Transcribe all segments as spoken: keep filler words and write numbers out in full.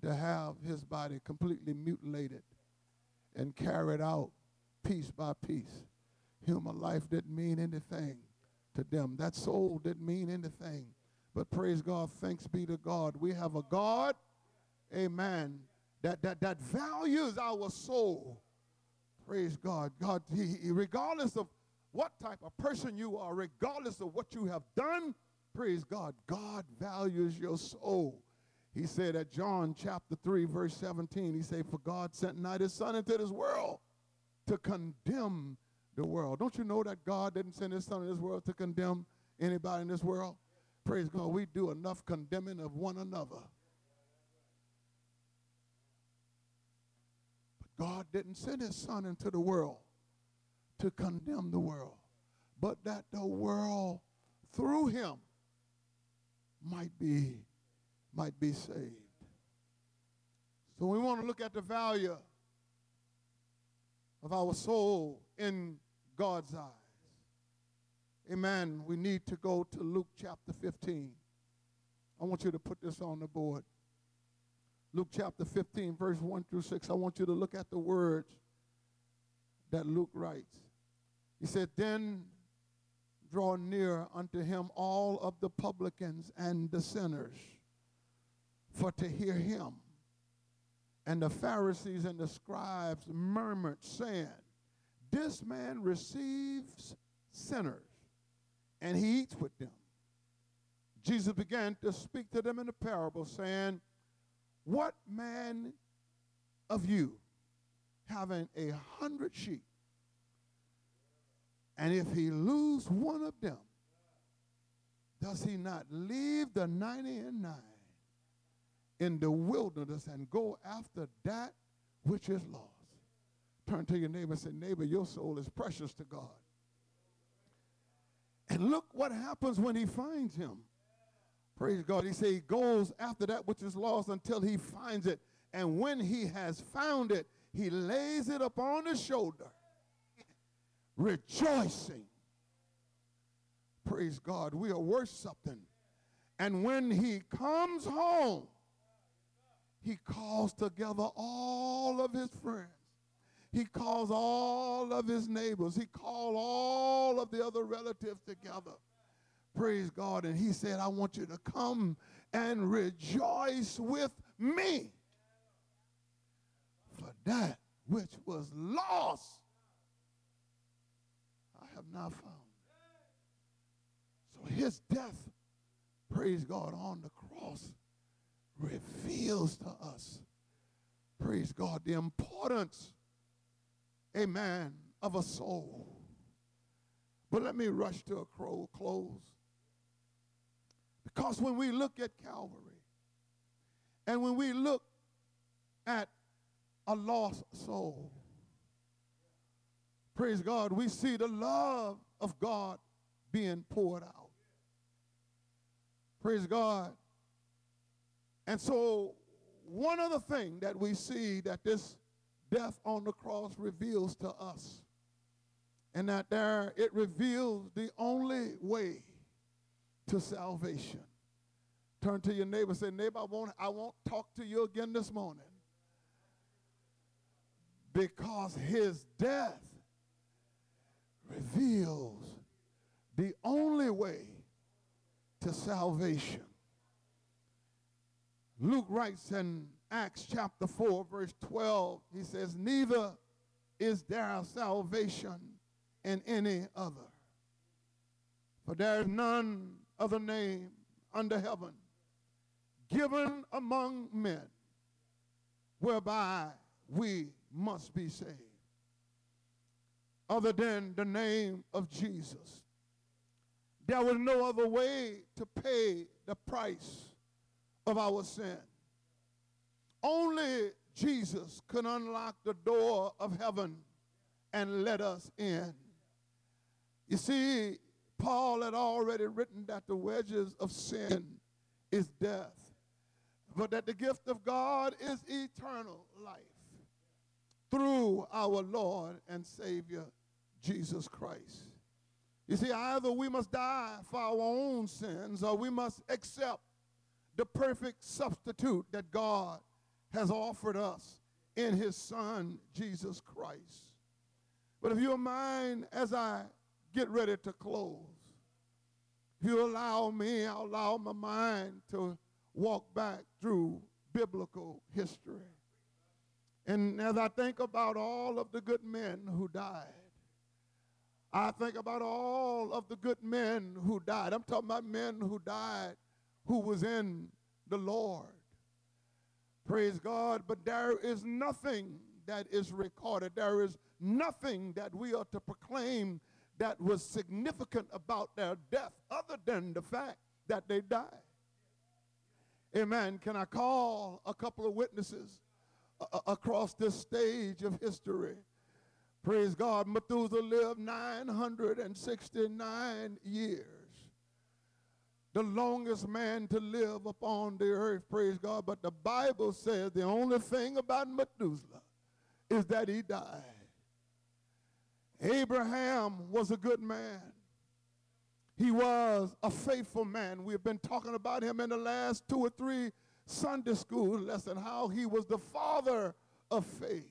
and to have his body completely mutilated and carried out piece by piece. Human life didn't mean anything to them. That soul didn't mean anything. But praise God, thanks be to God. We have a God, amen, that, that, that values our soul. Praise God. God, he, he, regardless of what type of person you are, regardless of what you have done, praise God, God values your soul. He said at John chapter three, verse seventeen, he said, for God sent not his son into this world to condemn the world. Don't you know that God didn't send his son in this world to condemn anybody in this world? Praise God, we do enough condemning of one another. But God didn't send his son into the world to condemn the world, but that the world through him might be, might be saved. So we want to look at the value of our soul in God's eyes. Amen. We need to go to Luke chapter fifteen. I want you to put this on the board. Luke chapter fifteen, verse one through six. I want you to look at the words that Luke writes. He said, then draw near unto him all of the publicans and the sinners, for to hear him. And the Pharisees and the scribes murmured, saying, this man receives sinners, and he eats with them. Jesus began to speak to them in a parable, saying, what man of you, having a hundred sheep, and if he lose one of them, does he not leave the ninety and nine in the wilderness and go after that which is lost? Turn to your neighbor and say, neighbor, your soul is precious to God. And look what happens when he finds him. Praise God. He said he goes after that which is lost until he finds it. And when he has found it, he lays it upon his shoulder, rejoicing. Praise God. We are worth something. And when he comes home, he calls together all of his friends. He calls all of his neighbors. He called all of the other relatives together. Praise God. And he said, I want you to come and rejoice with me for that which was lost I have now found. So his death, praise God, on the cross reveals to us, praise God, the importance, amen, of a soul. But let me rush to a close. Because when we look at Calvary, and when we look at a lost soul, praise God, we see the love of God being poured out. Praise God. And so one of the things that we see that this death on the cross reveals to us, and that there it reveals the only way to salvation. Turn to your neighbor and say, neighbor, I won't, I won't talk to you again this morning, because his death reveals the only way to salvation. Luke writes in Acts chapter four, verse twelve, he says, neither is there salvation in any other, for there is none other name under heaven given among men whereby we must be saved, other than the name of Jesus. There was no other way to pay the price of our sin. Only Jesus could unlock the door of heaven and let us in. You see, Paul had already written that the wages of sin is death, but that the gift of God is eternal life through our Lord and Savior, Jesus Christ. You see, either we must die for our own sins, or we must accept the perfect substitute that God has offered us in his Son, Jesus Christ. But if you don't mind, as I get ready to close, if you allow me, I'll allow my mind to walk back through biblical history. And as I think about all of the good men who died, I think about all of the good men who died. I'm talking about men who died who was in the Lord. Praise God. But there is nothing that is recorded. There is nothing that we are to proclaim that was significant about their death other than the fact that they died. Amen. Can I call a couple of witnesses uh, across this stage of history? Praise God. Methuselah lived nine hundred sixty-nine years. The longest man to live upon the earth, praise God. But the Bible says the only thing about Methuselah is that he died. Abraham was a good man. He was a faithful man. We've been talking about him in the last two or three Sunday school lessons, how he was the father of faith.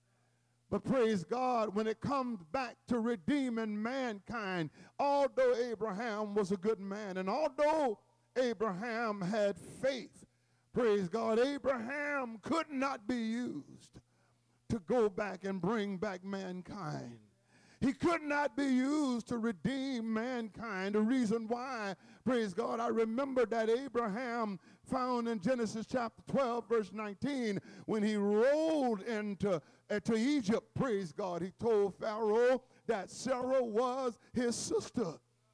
But praise God, when it comes back to redeeming mankind, although Abraham was a good man, and although Abraham had faith, praise God, Abraham could not be used to go back and bring back mankind. He could not be used to redeem mankind. The reason why, praise God, I remember that Abraham found in Genesis chapter twelve, verse nineteen, when he rolled into uh, to Egypt, praise God, he told Pharaoh that Sarah was his sister.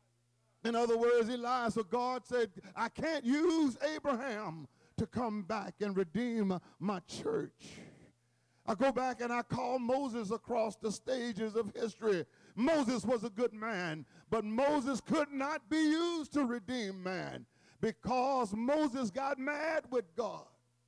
In other words, he lied. So God said, I can't use Abraham to come back and redeem my church. I go back and I call Moses across the stages of history. Moses was a good man, but Moses could not be used to redeem man because Moses got mad with God.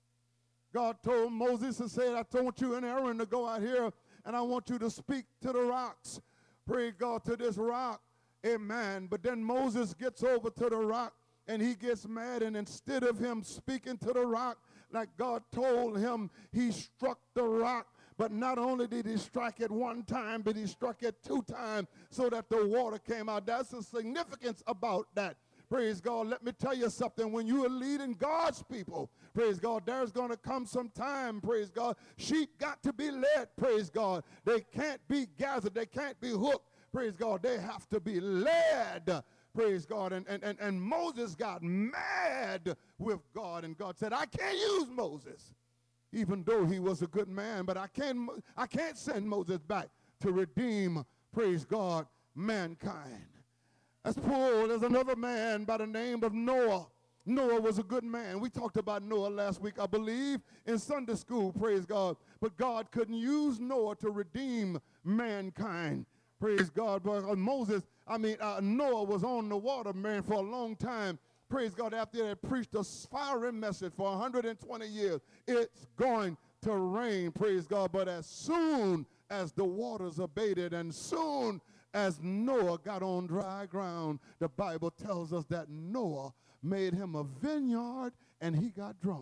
God told Moses and said, I want you and Aaron to go out here and I want you to speak to the rocks. Pray God to this rock. Amen. But then Moses gets over to the rock and he gets mad, and instead of him speaking to the rock, like God told him, he struck the rock. But not only did he strike it one time, but he struck it two times so that the water came out. That's the significance about that. Praise God. Let me tell you something. When you are leading God's people, praise God, there's going to come some time, praise God. Sheep got to be led, praise God. They can't be gathered. They can't be hooked, praise God. They have to be led. Praise God. And, and, and, and Moses got mad with God, and God said, I can't use Moses, even though he was a good man, but I can't, I can't send Moses back to redeem, praise God, mankind. As Paul, there's another man by the name of Noah. Noah was a good man. We talked about Noah last week, I believe, in Sunday school, praise God. But God couldn't use Noah to redeem mankind. Praise God. But Moses, I mean, uh, Noah was on the water, man, for a long time. Praise God. After they preached a fiery message for one hundred twenty years, it's going to rain, praise God. But as soon as the waters abated and soon as Noah got on dry ground, the Bible tells us that Noah made him a vineyard and he got drunk.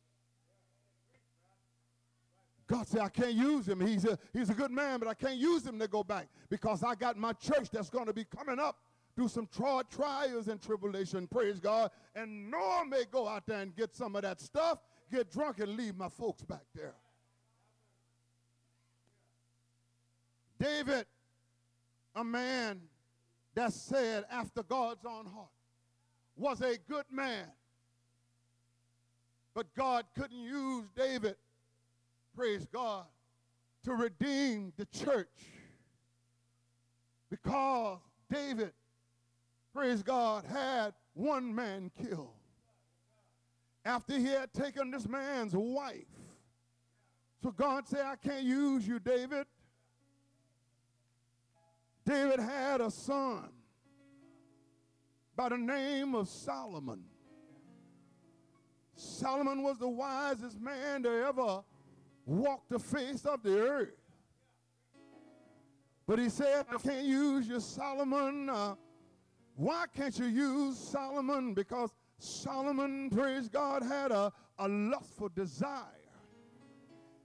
God said, I can't use him. He's a, he's a good man, but I can't use him to go back because I got my church that's going to be coming up through some tri- trials and tribulation, praise God. And Noah may go out there and get some of that stuff, get drunk, and leave my folks back there. David, a man that said after God's own heart, was a good man. But God couldn't use David, praise God, to redeem the church because David, praise God, had one man killed. After he had taken this man's wife. So God said, I can't use you, David. David had a son by the name of Solomon. Solomon was the wisest man to ever walk the face of the earth. But he said, I can't use you, Solomon. Uh, why can't you use Solomon? Because Solomon, praise God, had a, a lustful desire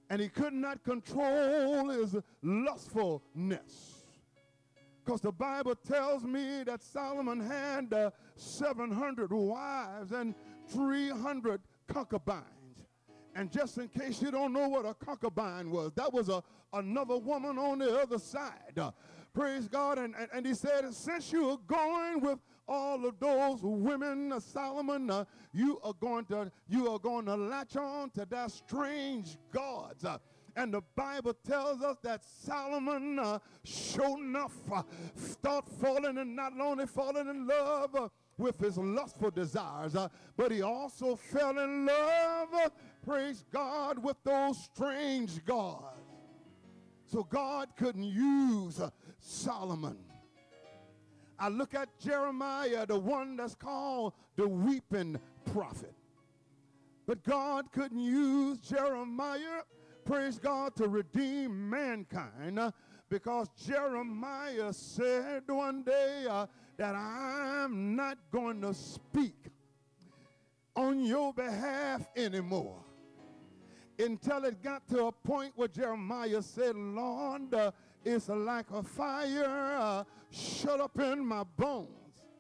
And he could not control his lustfulness. Because the Bible tells me that Solomon had uh, seven hundred wives and three hundred concubines. And just in case you don't know what a concubine was, that was a, another woman on the other side. Uh, praise God. And, and, and he said, since you are going with all of those women, uh, Solomon, uh, you are going to you are going to latch on to their strange gods. Uh, and the Bible tells us that Solomon, uh, sure enough, uh, start falling and not only falling in love uh, with his lustful desires, uh, but he also fell in love, uh, praise God, with those strange gods. So God couldn't use uh, Solomon. I look at Jeremiah, the one that's called the weeping prophet. But God couldn't use Jeremiah, praise God, to redeem mankind uh, because Jeremiah said one day uh, that I'm not going to speak on your behalf anymore. Until it got to a point where Jeremiah said, Lord, uh, it's like a fire uh, shut up in my bones.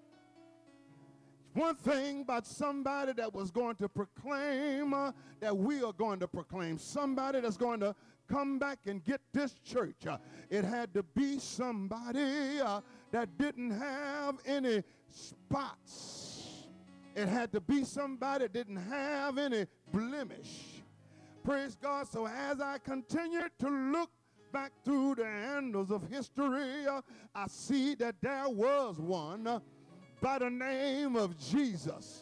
One thing about somebody that was going to proclaim uh, that we are going to proclaim, somebody that's going to come back and get this church, uh, it had to be somebody uh, that didn't have any spots. It had to be somebody that didn't have any blemish. Praise God. So as I continue to look back through the annals of history, uh, I see that there was one uh, by the name of Jesus.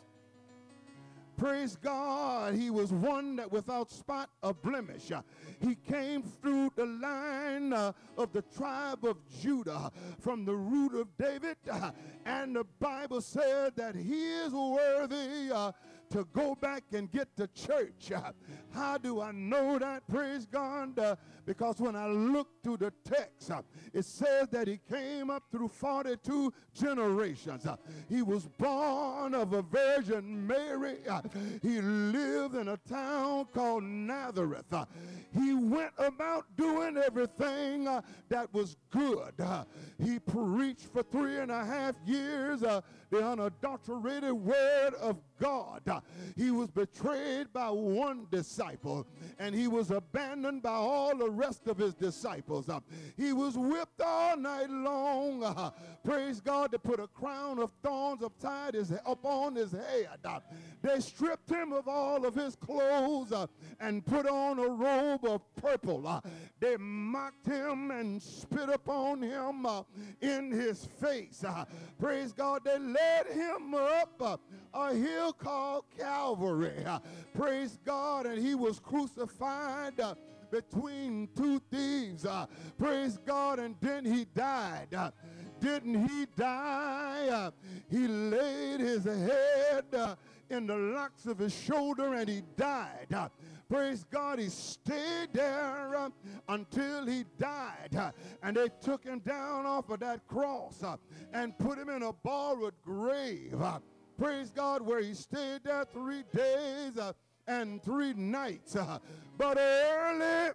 Praise God. He was one that without spot or blemish. Uh, he came through the line uh, of the tribe of Judah from the root of David. Uh, and the Bible said that he is worthy uh, to go back and get the church. Uh, how do I know that? Praise God. Uh, because when I look through the text, uh, it says that he came up through forty-two generations. Uh, he was born of a Virgin Mary. Uh, he lived in a town called Nazareth. Uh, he went about doing everything uh, that was good. Uh, he preached for three and a half years uh, the unadulterated word of God. Uh, he was betrayed by one disciple, and he was abandoned by all the rest of his disciples. Uh, he was whipped all night long. Uh, praise God, to put a crown of thorns upside his, upon his head. Uh, they stripped him of all of his clothes uh, and put on a robe of purple. Uh, they mocked him and spit upon him uh, in his face. Uh, praise God, they led him up uh, a hill called Calvary. Uh, praise God, and he was crucified uh, between two thieves. Uh, praise God, and then he died. Uh, didn't he die? Uh, he laid his head uh, in the locks of his shoulder and he died. Uh, praise God, he stayed there uh, until he died. Uh, and they took him down off of that cross uh, and put him in a borrowed grave. Uh, praise God, where he stayed there three days uh, and three nights. Uh, but early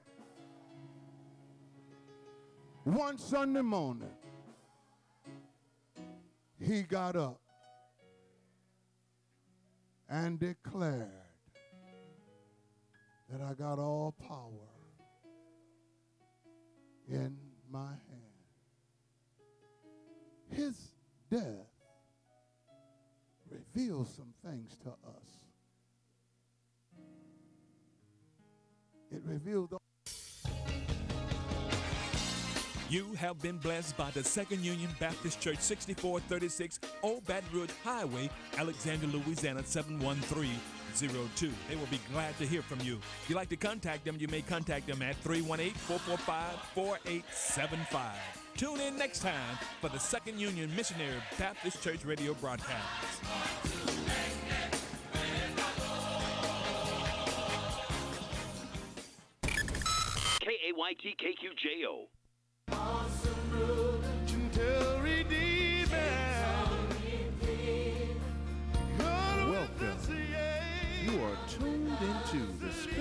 one Sunday morning, he got up and declared that I got all power in my hand. His death reveals some things to us. It revealed. You have been blessed by the Second Union Baptist Church, sixty-four thirty-six Old Baton Rouge Highway, Alexandria, Louisiana, seven one three zero two. They will be glad to hear from you. If you'd like to contact them, you may contact them at three one eight, four four five, four eight seven five. Tune in next time for the Second Union Missionary Baptist Church radio broadcast. K A Y T K Q J O.